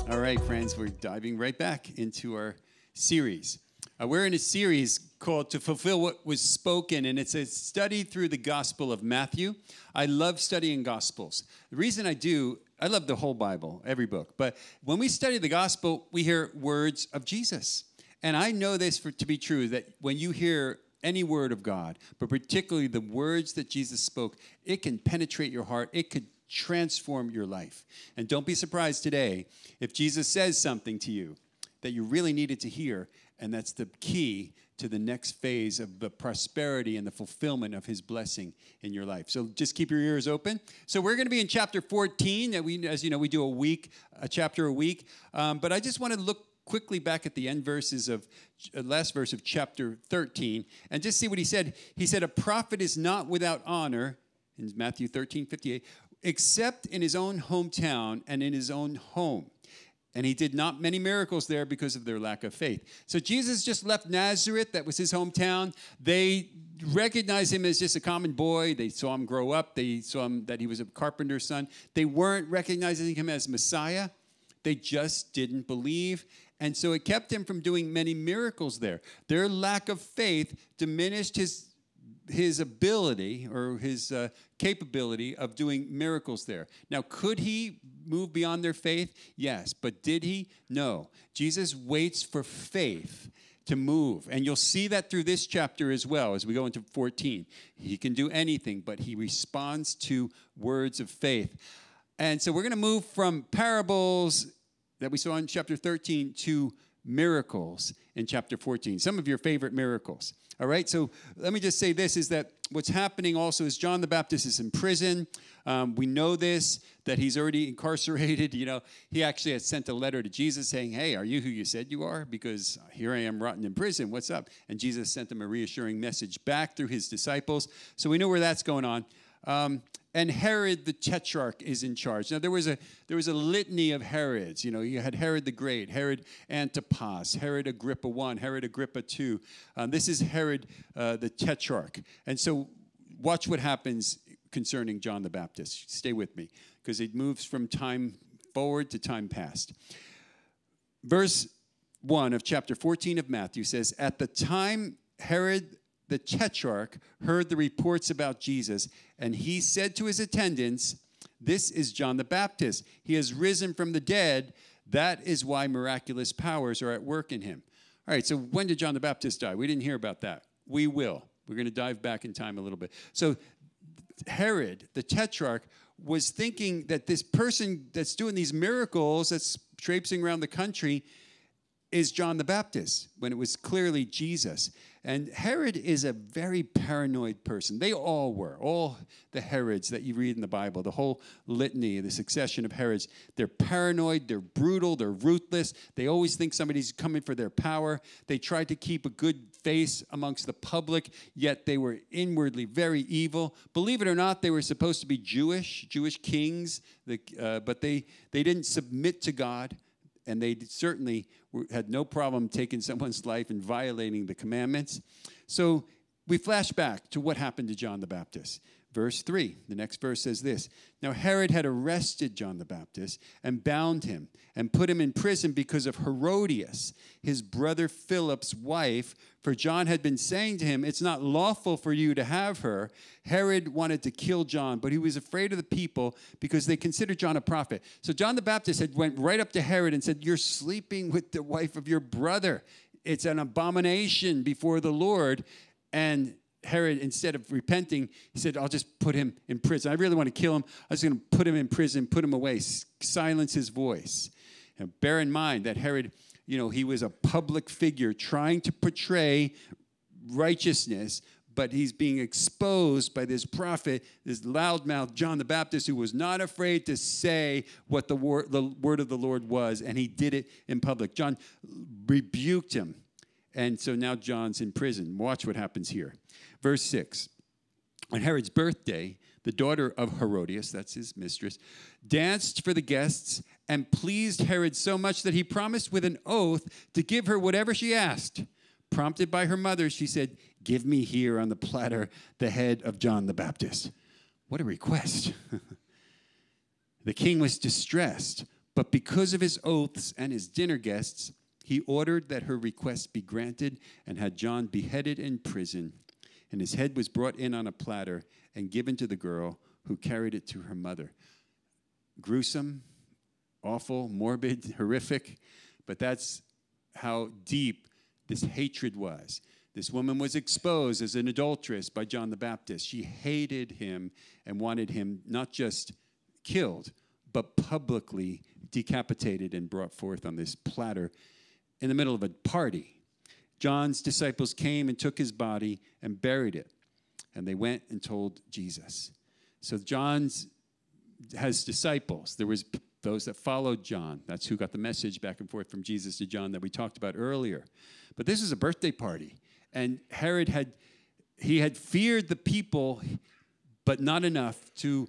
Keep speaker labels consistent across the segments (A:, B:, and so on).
A: All right, friends, we're diving right back into our series. We're in a series called To Fulfill What Was Spoken, and it's a study through the Gospel of Matthew. I love studying Gospels. The reason I love the whole Bible, every book. But when we study the Gospel, we hear words of Jesus. And I know this to be true, that when you hear any word of God, but particularly the words that Jesus spoke, it can penetrate your heart. It could transform your life. And don't be surprised today if Jesus says something to you that you really needed to hear, and that's the key to the next phase of the prosperity and the fulfillment of his blessing in your life. So just keep your ears open. So we're going to be in chapter 14. That as you know, we do a chapter a week. But I just want to look quickly back at the end verses of last verse of chapter 13 and just see what he said. He said, a prophet is not without honor, in Matthew 13:58, except in his own hometown and in his own home. And he did not many miracles there because of their lack of faith. So Jesus just left Nazareth. That was his hometown. They recognized him as just a common boy. They saw him grow up. They saw him that he was a carpenter's son. They weren't recognizing him as Messiah. They just didn't believe. And so it kept him from doing many miracles there. Their lack of faith diminished his ability or his capability of doing miracles there. Now, could he move beyond their faith? Yes. But did he? No. Jesus waits for faith to move. And you'll see that through this chapter as well as we go into 14. He can do anything, but he responds to words of faith. And so we're going to move from parables that we saw in chapter 13 to miracles in chapter 14. Some of your favorite miracles. All right, so let me just say this, is that what's happening also is John the Baptist is in prison. We know this, that he's already incarcerated. You know, he actually had sent a letter to Jesus saying, hey, are you who you said you are? Because here I am rotting in prison. What's up? And Jesus sent him a reassuring message back through his disciples. So we know where that's going on. And Herod the Tetrarch is in charge. Now, there was a litany of Herods. You know, you had Herod the Great, Herod Antipas, Herod Agrippa I, Herod Agrippa II. This is Herod the Tetrarch. And so watch what happens concerning John the Baptist. Stay with me, because it moves from time forward to time past. Verse 1 of chapter 14 of Matthew says, at the time Herod the Tetrarch heard the reports about Jesus, and he said to his attendants, this is John the Baptist. He has risen from the dead. That is why miraculous powers are at work in him. All right, so when did John the Baptist die? We didn't hear about that. We will. We're going to dive back in time a little bit. So Herod, the Tetrarch, was thinking that this person that's doing these miracles, that's traipsing around the country, is John the Baptist, when it was clearly Jesus. And Herod is a very paranoid person. They all were. All the Herods that you read in the Bible, the whole litany, the succession of Herods, they're paranoid, they're brutal, they're ruthless. They always think somebody's coming for their power. They tried to keep a good face amongst the public, yet they were inwardly very evil. Believe it or not, they were supposed to be Jewish kings, but they didn't submit to God. And they certainly had no problem taking someone's life and violating the commandments. So we flash back to what happened to John the Baptist. Verse 3, the next verse says this. Now Herod had arrested John the Baptist and bound him and put him in prison because of Herodias, his brother Philip's wife, for John had been saying to him, it's not lawful for you to have her. Herod wanted to kill John, but he was afraid of the people because they considered John a prophet. So John the Baptist had went right up to Herod and said, you're sleeping with the wife of your brother. It's an abomination before the Lord. And Herod, instead of repenting, he said, I'll just put him in prison. I really want to kill him. I was going to put him in prison, put him away, silence his voice. And bear in mind that Herod, you know, he was a public figure trying to portray righteousness, but he's being exposed by this prophet, this loudmouth John the Baptist, who was not afraid to say what the word of the Lord was, and he did it in public. John rebuked him. And so now John's in prison. Watch what happens here. Verse 6. On Herod's birthday, the daughter of Herodias, that's his mistress, danced for the guests and pleased Herod so much that he promised with an oath to give her whatever she asked. Prompted by her mother, she said, give me here on the platter the head of John the Baptist. What a request. The king was distressed, But because of his oaths and his dinner guests, he ordered that her request be granted and had John beheaded in prison. And his head was brought in on a platter and given to the girl, who carried it to her mother. Gruesome, awful, morbid, horrific, but that's how deep this hatred was. This woman was exposed as an adulteress by John the Baptist. She hated him and wanted him not just killed, but publicly decapitated and brought forth on this platter in the middle of a party. John's disciples came and took his body and buried it, and they went and told Jesus. So John has disciples. There was those that followed John. That's who got the message back and forth from Jesus to John that we talked about earlier. But this is a birthday party. And Herod had feared the people, but not enough to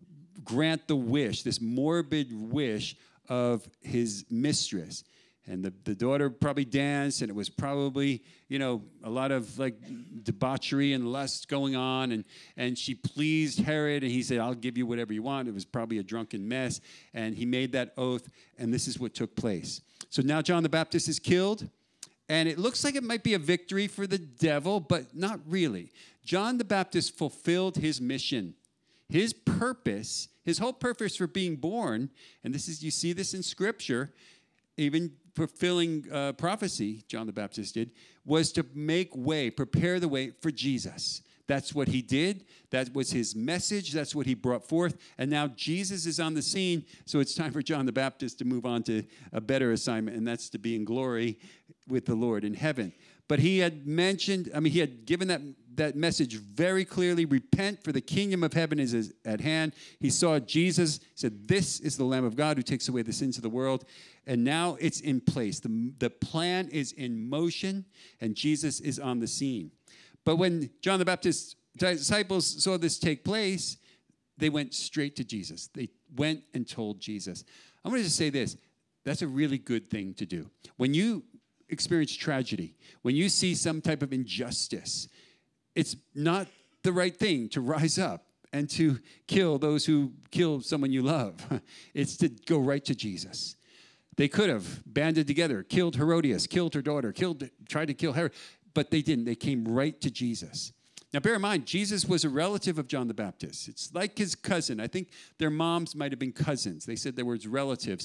A: grant the wish, this morbid wish of his mistress. And the daughter probably danced, and it was probably, a lot of like debauchery and lust going on. And she pleased Herod, and he said, I'll give you whatever you want. It was probably a drunken mess. And he made that oath, and this is what took place. So now John the Baptist is killed. And it looks like it might be a victory for the devil, but not really. John the Baptist fulfilled his mission. His purpose, his whole purpose for being born, and you see this in Scripture, even fulfilling prophecy, John the Baptist did, was to make way, prepare the way for Jesus. That's what he did. That was his message. That's what he brought forth. And now Jesus is on the scene, so it's time for John the Baptist to move on to a better assignment, and that's to be in glory with the Lord in heaven. But he had he had given that message very clearly. Repent, for the kingdom of heaven is at hand. He saw Jesus, said, this is the Lamb of God who takes away the sins of the world. And now it's in place. The plan is in motion, and Jesus is on the scene. But when John the Baptist's disciples saw this take place, they went straight to Jesus. They went and told Jesus. I'm going to just say this. That's a really good thing to do. When you experience tragedy, when you see some type of injustice, it's not the right thing to rise up and to kill those who kill someone you love. It's to go right to Jesus. They could have banded together, killed Herodias, killed her daughter, tried to kill Herod, but they didn't. They came right to Jesus. Now, bear in mind, Jesus was a relative of John the Baptist. It's like his cousin. I think their moms might have been cousins. They said they were relatives.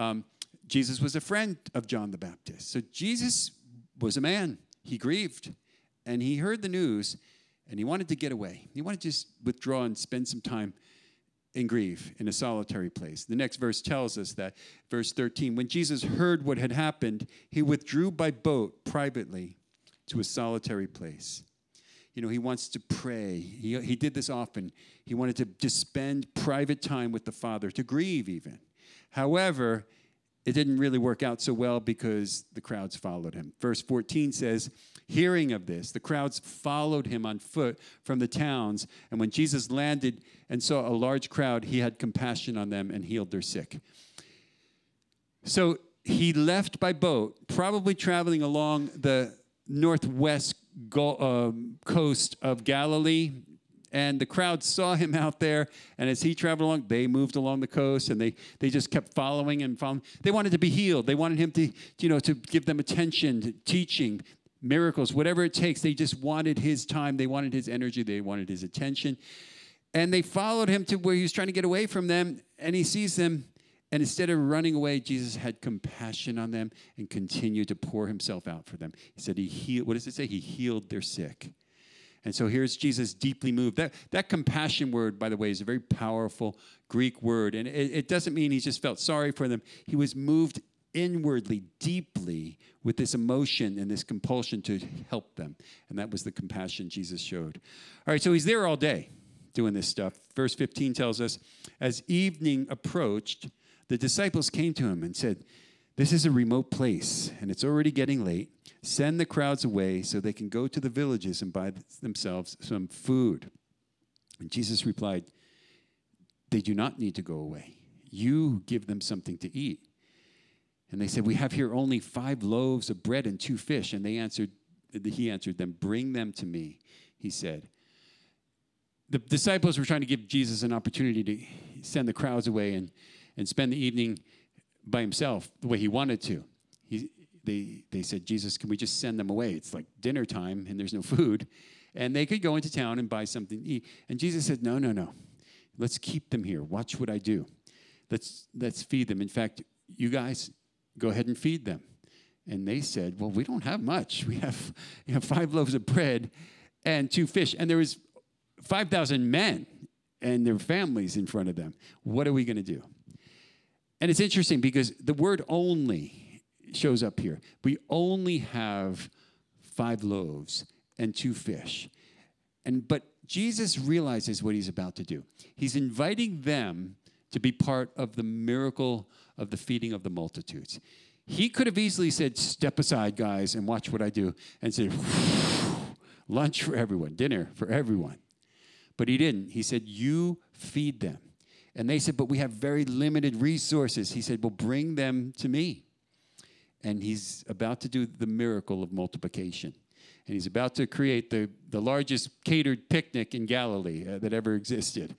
A: Jesus was a friend of John the Baptist. So Jesus was a man. He grieved, and he heard the news, and he wanted to get away. He wanted to just withdraw and spend some time and grieve in a solitary place. The next verse tells us that, verse 13, when Jesus heard what had happened, he withdrew by boat privately to a solitary place. He wants to pray. He did this often. He wanted to just spend private time with the Father, to grieve even. However, it didn't really work out so well because the crowds followed him. Verse 14 says, hearing of this, the crowds followed him on foot from the towns. And when Jesus landed and saw a large crowd, he had compassion on them and healed their sick. So he left by boat, probably traveling along the northwest coast of Galilee. And the crowd saw him out there, and as he traveled along, they moved along the coast, and they just kept following and following. They wanted to be healed. They wanted him to give them attention, to teaching, miracles, whatever it takes. They just wanted his time. They wanted his energy. They wanted his attention. And they followed him to where he was trying to get away from them, and he sees them, and instead of running away, Jesus had compassion on them and continued to pour himself out for them. He said what does it say? He healed their sick. And so here's Jesus deeply moved. That compassion word, by the way, is a very powerful Greek word. And it doesn't mean he just felt sorry for them. He was moved inwardly, deeply, with this emotion and this compulsion to help them. And that was the compassion Jesus showed. All right, so he's there all day doing this stuff. Verse 15 tells us, as evening approached, the disciples came to him and said, this is a remote place, and it's already getting late. Send the crowds away so they can go to the villages and buy themselves some food. And Jesus replied, they do not need to go away. You give them something to eat. And they said, we have here only 5 loaves of bread and 2 fish. And he answered them, bring them to me, he said. The disciples were trying to give Jesus an opportunity to send the crowds away and spend the evening by himself the way he wanted to. They said, Jesus, can we just send them away? It's like dinner time and there's no food. And they could go into town and buy something to eat. And Jesus said, no. Let's keep them here. Watch what I do. Let's feed them. In fact, you guys go ahead and feed them. And they said, well, we don't have much. We have 5 loaves of bread and 2 fish. And there was 5,000 men and their families in front of them. What are we going to do? And it's interesting because the word only shows up here. We only have 5 loaves and 2 fish. But Jesus realizes what he's about to do. He's inviting them to be part of the miracle of the feeding of the multitudes. He could have easily said, step aside, guys, and watch what I do, and said, lunch for everyone, dinner for everyone. But he didn't. He said, you feed them. And they said, but we have very limited resources. He said, well, bring them to me. And he's about to do the miracle of multiplication. And he's about to create the largest catered picnic in Galilee that ever existed.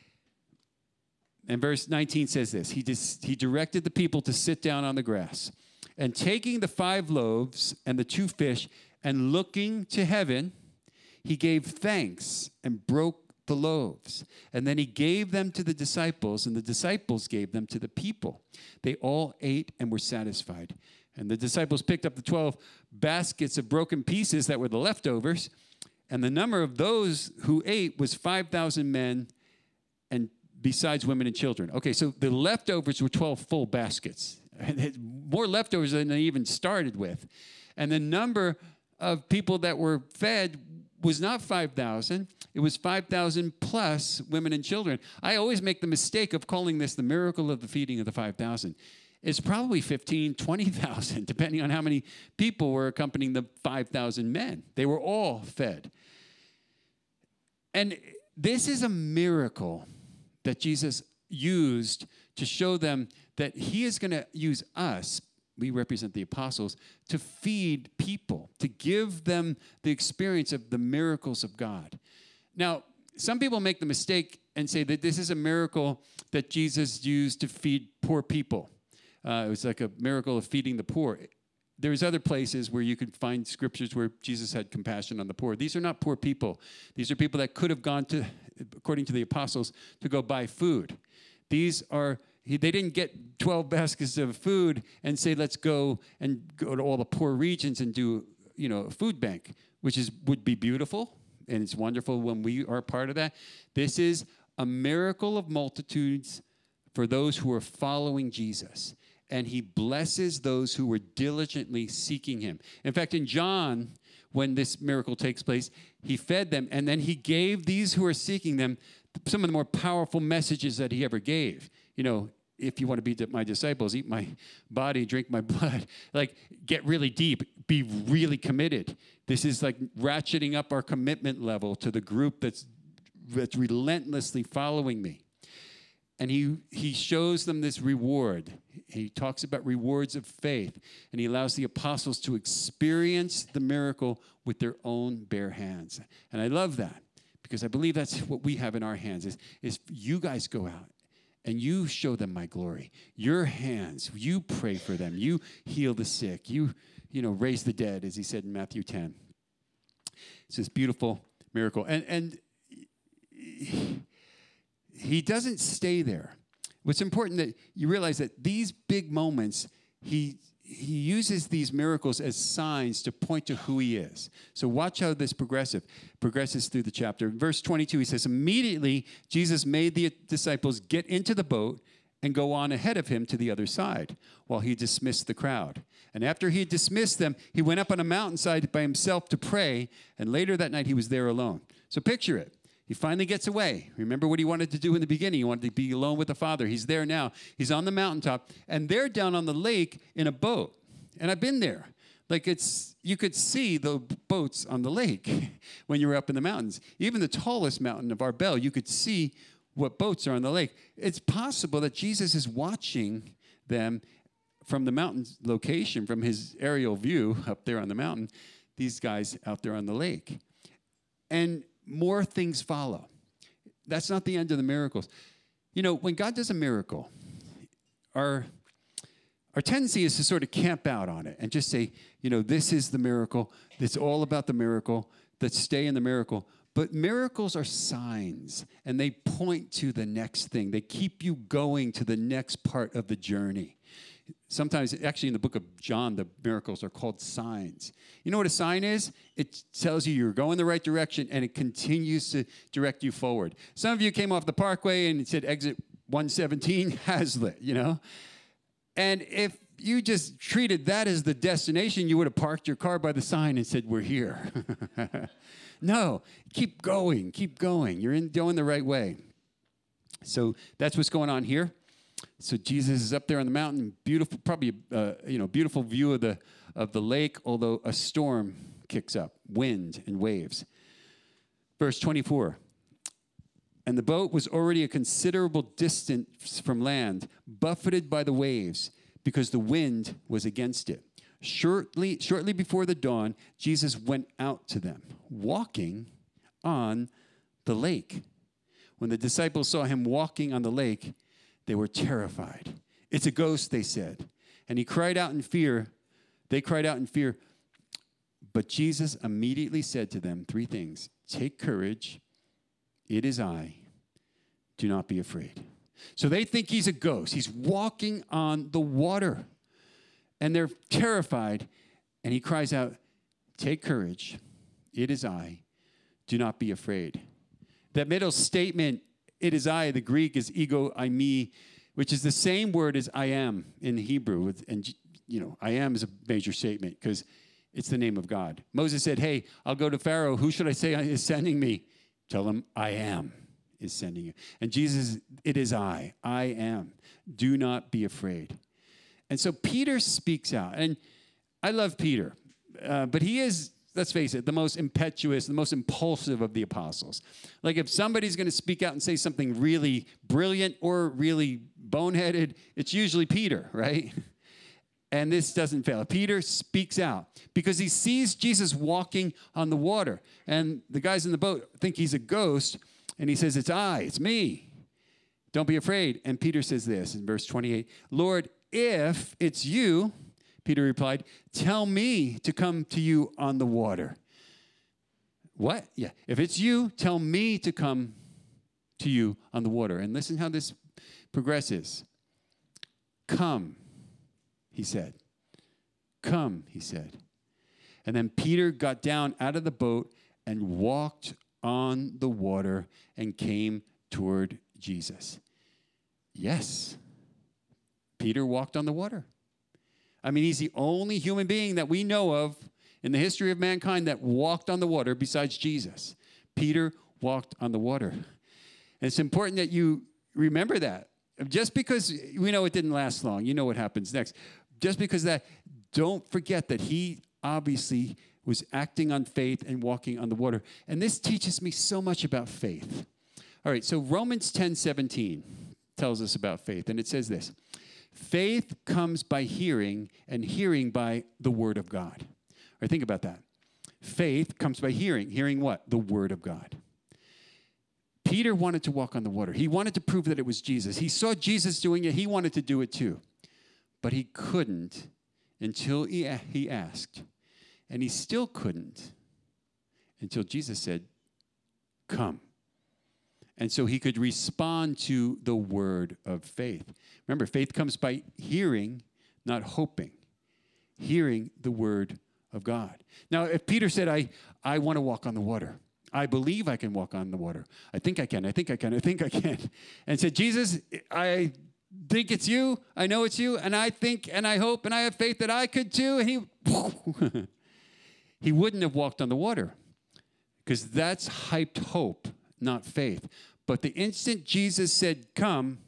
A: And verse 19 says this, he directed the people to sit down on the grass. And taking the 5 loaves and the 2 fish, and looking to heaven, he gave thanks and broke the loaves. And then he gave them to the disciples, and the disciples gave them to the people. They all ate and were satisfied. And the disciples picked up the 12 baskets of broken pieces that were the leftovers. And the number of those who ate was 5,000 men, and besides women and children. Okay, so the leftovers were 12 full baskets. More leftovers than they even started with. And the number of people that were fed was not 5,000. It was 5,000 plus women and children. I always make the mistake of calling this the miracle of the feeding of the 5,000. It's probably 15, 20,000, depending on how many people were accompanying the 5,000 men. They were all fed. And this is a miracle that Jesus used to show them that he is going to use us, we represent the apostles, to feed people, to give them the experience of the miracles of God. Now, some people make the mistake and say that this is a miracle that Jesus used to feed poor people. It was like a miracle of feeding the poor. There's other places where you could find scriptures where Jesus had compassion on the poor. These are not poor people. These are people that could have gone to, according to the apostles, to go buy food. They didn't get 12 baskets of food and say, let's go to all the poor regions and do, a food bank, which would be beautiful, and it's wonderful when we are part of that. This is a miracle of multitudes for those who are following Jesus. And he blesses those who were diligently seeking him. In fact, in John, when this miracle takes place, he fed them, and then he gave these who are seeking them some of the more powerful messages that he ever gave. If you want to be my disciples, eat my body, drink my blood. Like, get really deep, be really committed. This is like ratcheting up our commitment level to the group that's relentlessly following me. And he shows them this reward. He talks about rewards of faith, and he allows the apostles to experience the miracle with their own bare hands. And I love that, because I believe that's what we have in our hands, is you guys go out and you show them my glory. Your hands, you pray for them. You heal the sick. You raise the dead, as he said in Matthew 10. It's this beautiful miracle. And he doesn't stay there. What's important that you realize that these big moments, he uses these miracles as signs to point to who he is. So watch how this progresses through the chapter. In verse 22, he says, immediately Jesus made the disciples get into the boat and go on ahead of him to the other side while he dismissed the crowd. And after he had dismissed them, he went up on a mountainside by himself to pray, and later that night he was there alone. So picture it. He finally gets away. Remember what he wanted to do in the beginning. He wanted to be alone with the Father. He's there now. He's on the mountaintop, and they're down on the lake in a boat. And I've been there. You could see the boats on the lake when you were up in the mountains. Even the tallest mountain of Arbel, you could see what boats are on the lake. It's possible that Jesus is watching them from the mountain location, from his aerial view up there on the mountain, these guys out there on the lake. And more things follow. That's not the end of the miracles. When God does a miracle, our our tendency is to sort of camp out on it and just say, this is the miracle. It's all about the miracle. Let's stay in the miracle. But miracles are signs, and they point to the next thing. They keep you going to the next part of the journey. Sometimes, actually, in the book of John, the miracles are called signs. You know what a sign is? It tells you you're going the right direction, and it continues to direct you forward. Some of you came off the parkway, and it said exit 117, Hazlitt, And if you just treated that as the destination, you would have parked your car by the sign and said, we're here. No, keep going, keep going. You're going the right way. So that's what's going on here. So Jesus is up there on the mountain, beautiful, probably beautiful view of the lake, although a storm kicks up, wind and waves. Verse 24. And the boat was already a considerable distance from land, buffeted by the waves, because the wind was against it. Shortly before the dawn, Jesus went out to them, walking on the lake. When the disciples saw him walking on the lake, they were terrified. It's a ghost, they said. And he cried out in fear. They cried out in fear. But Jesus immediately said to them 3 things. Take courage. It is I. Do not be afraid. So they think he's a ghost. He's walking on the water. And they're terrified. And he cries out, take courage. It is I. Do not be afraid. That middle statement, it is I, the Greek is ego eimi, which is the same word as I am in Hebrew. And, I am is a major statement because it's the name of God. Moses said, hey, I'll go to Pharaoh. Who should I say is sending me? Tell him I am is sending you. And Jesus, it is I. I am. Do not be afraid. And so Peter speaks out. And I love Peter, but he is, let's face it, the most impetuous, the most impulsive of the apostles. Like if somebody's going to speak out and say something really brilliant or really boneheaded, it's usually Peter, right? And this doesn't fail. Peter speaks out because he sees Jesus walking on the water. And the guys in the boat think he's a ghost. And he says, it's me. Don't be afraid. And Peter says this in verse 28, Lord, if it's you, Peter replied, tell me to come to you on the water. What? Yeah. If it's you, tell me to come to you on the water. And listen how this progresses. Come, he said. Come, he said. And then Peter got down out of the boat and walked on the water and came toward Jesus. Yes. Peter walked on the water. I mean, he's the only human being that we know of in the history of mankind that walked on the water besides Jesus. Peter walked on the water. And it's important that you remember that. Just because we know it didn't last long, you know what happens next. Just because that, don't forget that he obviously was acting on faith and walking on the water. And this teaches me so much about faith. All right, so Romans 10:17 tells us about faith, and it says this. Faith comes by hearing, and hearing by the word of God. All right, think about that. Faith comes by hearing. Hearing what? The word of God. Peter wanted to walk on the water. He wanted to prove that it was Jesus. He saw Jesus doing it. He wanted to do it too. But he couldn't until he asked. And he still couldn't until Jesus said, come. And so he could respond to the word of faith. Remember, faith comes by hearing, not hoping. Hearing the word of God. Now, if Peter said, I want to walk on the water. I believe I can walk on the water. I think I can. I think I can. I think I can. And said, Jesus, I think it's you. I know it's you. And I think and I hope and I have faith that I could too. And he wouldn't have walked on the water because that's hyped hope, not faith. But the instant Jesus said, come,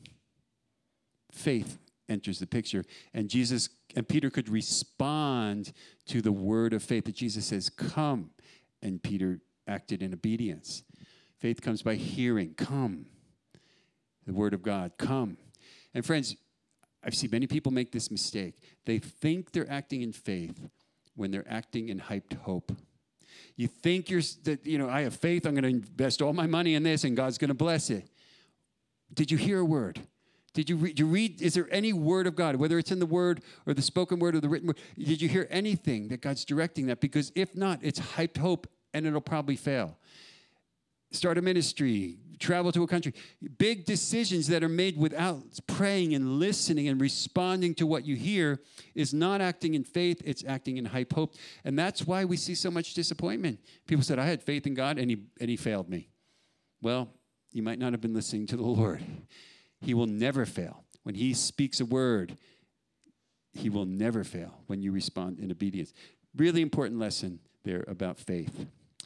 A: faith enters the picture. And Peter could respond to the word of faith that Jesus says, come. And Peter acted in obedience. Faith comes by hearing. Come. The word of God. Come. And friends, I've seen many people make this mistake. They think they're acting in faith when they're acting in hyped hope. You think I have faith, I'm going to invest all my money in this and God's going to bless it. Did you hear a word? Did you read? Is there any word of God, whether it's in the word or the spoken word or the written word? Did you hear anything that God's directing that? Because if not, it's hyped hope and it'll probably fail. Start a ministry, travel to a country. Big decisions that are made without praying and listening and responding to what you hear is not acting in faith, it's acting in hype hope. And that's why we see so much disappointment. People said, I had faith in God and he failed me. Well, you might not have been listening to the Lord. He will never fail. When he speaks a word, he will never fail when you respond in obedience. Really important lesson there about faith.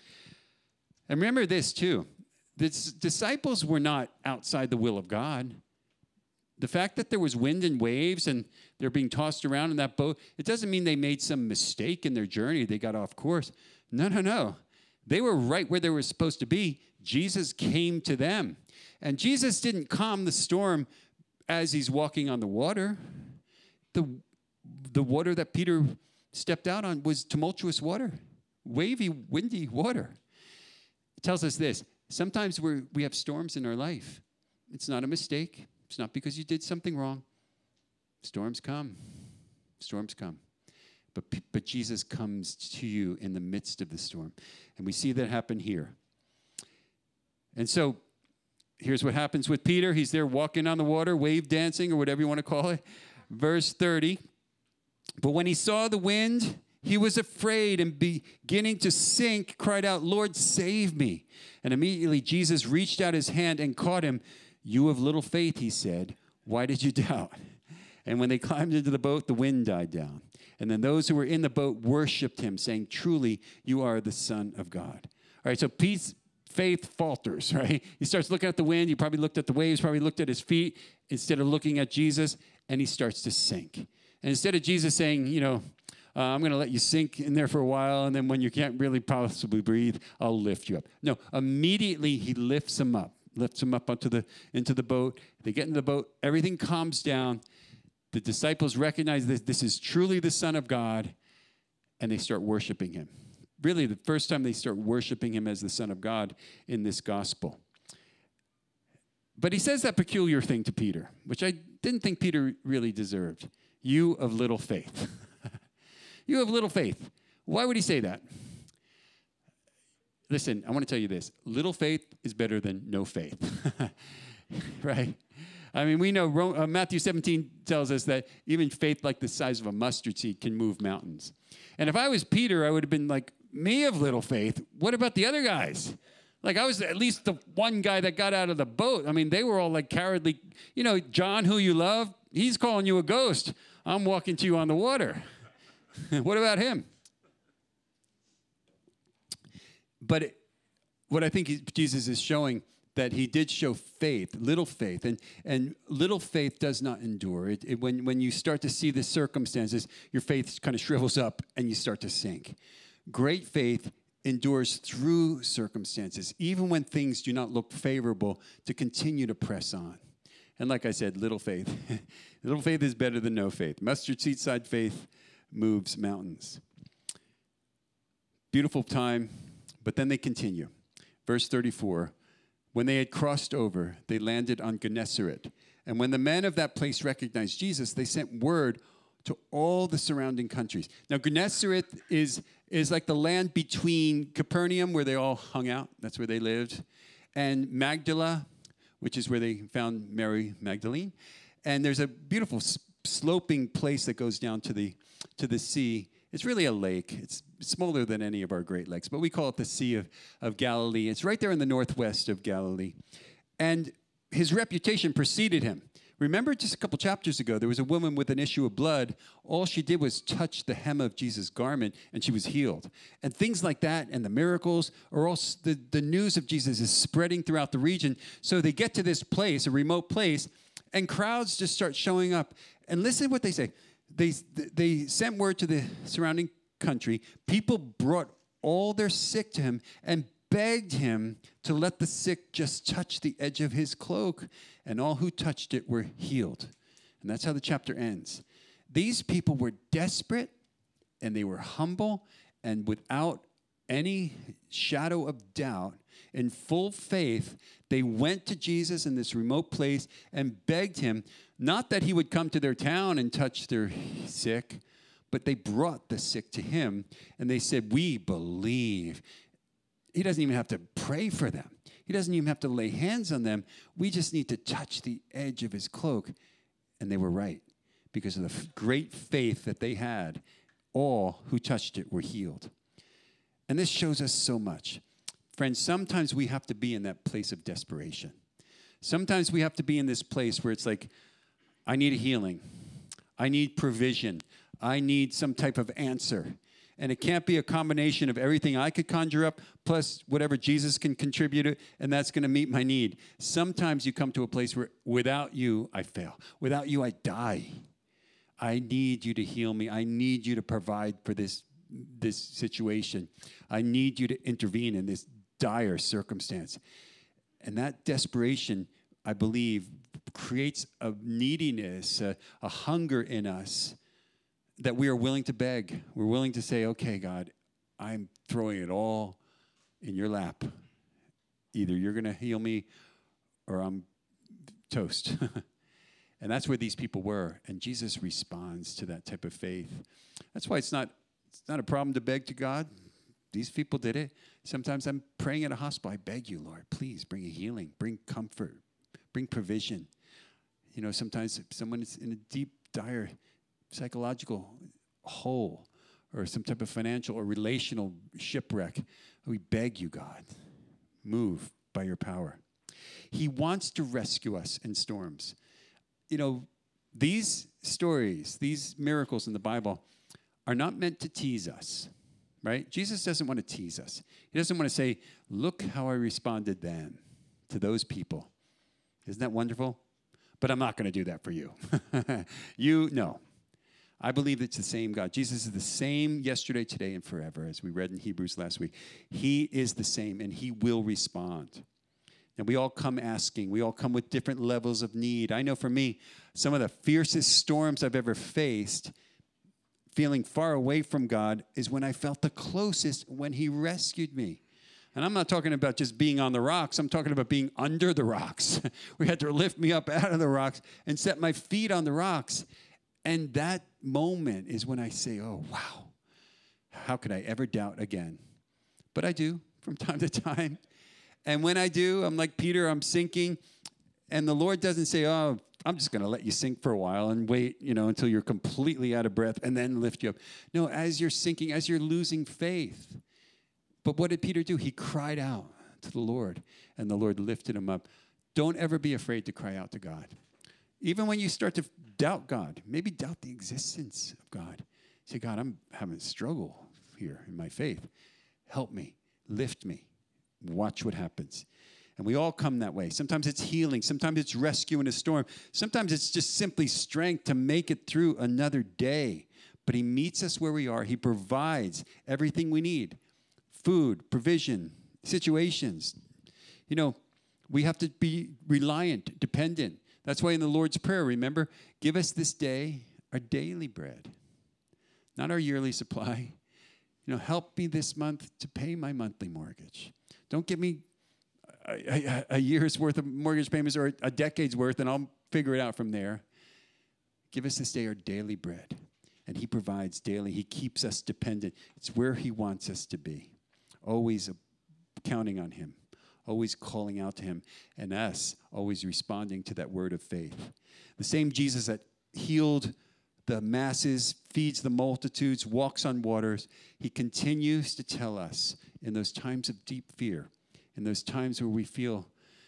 A: And remember this too. The disciples were not outside the will of God. The fact that there was wind and waves and they're being tossed around in that boat, it doesn't mean they made some mistake in their journey. They got off course. No. They were right where they were supposed to be. Jesus came to them. And Jesus didn't calm the storm as he's walking on the water. The water that Peter stepped out on was tumultuous water, wavy, windy water. It tells us this. Sometimes we have storms in our life. It's not a mistake. It's not because you did something wrong. Storms come. Storms come. But Jesus comes to you in the midst of the storm. And we see that happen here. And so here's what happens with Peter. He's there walking on the water, wave dancing, or whatever you want to call it. Verse 30. But when he saw the wind, he was afraid and beginning to sink, cried out, Lord, save me. And immediately Jesus reached out his hand and caught him. You of little faith, he said, why did you doubt? And when they climbed into the boat, the wind died down. And then those who were in the boat worshiped him, saying, truly, you are the Son of God. All right, so faith falters, right? He starts looking at the wind. He probably looked at the waves, probably looked at his feet instead of looking at Jesus, and he starts to sink. And instead of Jesus saying, I'm going to let you sink in there for a while, and then when you can't really possibly breathe, I'll lift you up. No, immediately he lifts him up into the boat. They get into the boat. Everything calms down. The disciples recognize that this is truly the Son of God, and they start worshiping him. Really, the first time they start worshiping him as the Son of God in this gospel. But he says that peculiar thing to Peter, which I didn't think Peter really deserved. You of little faith. You have little faith. Why would he say that? Listen, I want to tell you this. Little faith is better than no faith. Right? I mean, we know Matthew 17 tells us that even faith like the size of a mustard seed can move mountains. And if I was Peter, I would have been like, me of little faith. What about the other guys? Like, I was at least the one guy that got out of the boat. I mean, they were all like cowardly. John, who you love, he's calling you a ghost. I'm walking to you on the water. What about him? But what I think Jesus is showing, that he did show faith, little faith, and little faith does not endure. When you start to see the circumstances, your faith kind of shrivels up and you start to sink. Great faith endures through circumstances, even when things do not look favorable, to continue to press on. And like I said, little faith. Little faith is better than no faith. Mustard seed-sized faith moves mountains. Beautiful time, but then they continue. Verse 34, when they had crossed over, they landed on Gennesaret. And when the men of that place recognized Jesus, they sent word to all the surrounding countries. Now, Gennesaret is like the land between Capernaum, where they all hung out. That's where they lived. And Magdala, which is where they found Mary Magdalene. And there's a beautiful sloping place that goes down to the sea. It's really a lake. It's smaller than any of our Great Lakes, but we call it the Sea of Galilee. It's right there in the northwest of Galilee. And his reputation preceded him. Remember just a couple chapters ago, there was a woman with an issue of blood. All she did was touch the hem of Jesus' garment, and she was healed. And things like that and the miracles are all, the news of Jesus is spreading throughout the region. So they get to this place, a remote place, and crowds just start showing up. And listen to what they say. They sent word to the surrounding country. People brought all their sick to him and begged him to let the sick just touch the edge of his cloak, and all who touched it were healed. And that's how the chapter ends. These people were desperate, and they were humble, and without any shadow of doubt, in full faith, they went to Jesus in this remote place and begged him, not that he would come to their town and touch their sick, but they brought the sick to him, and they said, we believe. He doesn't even have to pray for them. He doesn't even have to lay hands on them. We just need to touch the edge of his cloak. And they were right, because of the great faith that they had. All who touched it were healed. And this shows us so much. Friends, sometimes we have to be in that place of desperation. Sometimes we have to be in this place where it's like, I need a healing. I need provision. I need some type of answer. And it can't be a combination of everything I could conjure up plus whatever Jesus can contribute, and that's going to meet my need. Sometimes you come to a place where without you, I fail. Without you, I die. I need you to heal me. I need you to provide for this situation. I need you to intervene in this dire circumstance. And that desperation, I believe, creates a neediness, a hunger in us that we are willing to beg. We're willing to say, okay, God, I'm throwing it all in your lap. Either you're going to heal me or I'm toast. And that's where these people were. And Jesus responds to that type of faith. That's why it's not a problem to beg to God. These people did it. Sometimes I'm praying at a hospital. I beg you, Lord, please bring a healing, bring comfort, bring provision. You know, sometimes someone is in a deep, dire psychological hole or some type of financial or relational shipwreck. We beg you, God, move by your power. He wants to rescue us in storms. You know, these stories, these miracles in the Bible are not meant to tease us, right? Jesus doesn't want to tease us. He doesn't want to say, look how I responded then to those people. Isn't that wonderful? But I'm not going to do that for you. No. I believe it's the same God. Jesus is the same yesterday, today, and forever, as we read in Hebrews last week. He is the same, and he will respond. And we all come asking. We all come with different levels of need. I know for me, some of the fiercest storms I've ever faced, feeling far away from God, is when I felt the closest, when he rescued me. And I'm not talking about just being on the rocks. I'm talking about being under the rocks. We had to lift me up out of the rocks and set my feet on the rocks. And that moment is when I say, oh, wow, how could I ever doubt again? But I do from time to time. And when I do, I'm like Peter, I'm sinking. And the Lord doesn't say, oh, I'm just going to let you sink for a while and wait, until you're completely out of breath and then lift you up. No, as you're sinking, as you're losing faith. But what did Peter do? He cried out to the Lord, and the Lord lifted him up. Don't ever be afraid to cry out to God. Even when you start to doubt God, maybe doubt the existence of God. Say, God, I'm having a struggle here in my faith. Help me. Lift me. Watch what happens. And we all come that way. Sometimes it's healing. Sometimes it's rescue in a storm. Sometimes it's just simply strength to make it through another day. But he meets us where we are. He provides everything we need. Food, provision, situations. We have to be reliant, dependent. That's why in the Lord's Prayer, remember, give us this day our daily bread, not our yearly supply. Help me this month to pay my monthly mortgage. Don't give me a year's worth of mortgage payments or a decade's worth, and I'll figure it out from there. Give us this day our daily bread. And he provides daily. He keeps us dependent. It's where he wants us to be. Always counting on him. Always calling out to him. And us always responding to that word of faith. The same Jesus that healed the masses, feeds the multitudes, walks on waters, he continues to tell us in those times of deep fear, in those times where we feel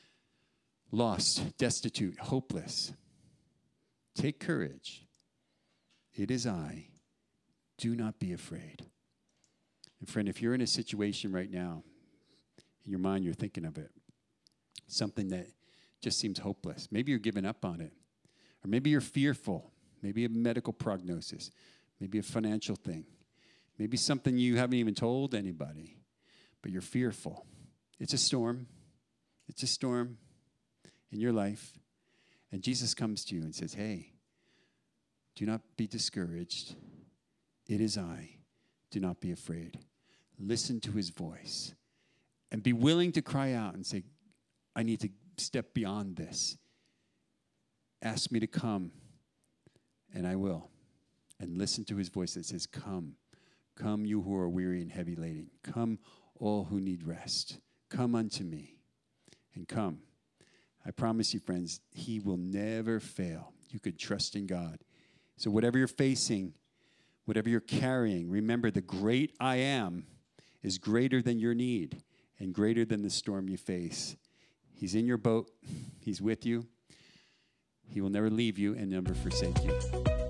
A: lost, destitute, hopeless, take courage. It is I. Do not be afraid. And friend, if you're in a situation right now, in your mind you're thinking of it, something that just seems hopeless. Maybe you're giving up on it. Or maybe you're fearful. Maybe a medical prognosis. Maybe a financial thing. Maybe something you haven't even told anybody. But you're fearful. It's a storm. It's a storm in your life. And Jesus comes to you and says, hey, do not be discouraged. It is I. Do not be afraid. listen to his voice, and be willing to cry out and say, I need to step beyond this. Ask me to come, and I will. And listen to his voice that says, come. Come, you who are weary and heavy laden. Come, all who need rest. Come unto me, and come. I promise you, friends, he will never fail. You could trust in God. So whatever you're facing, whatever you're carrying, remember the great I am is greater than your need and greater than the storm you face. He's in your boat. He's with you. He will never leave you and never forsake you.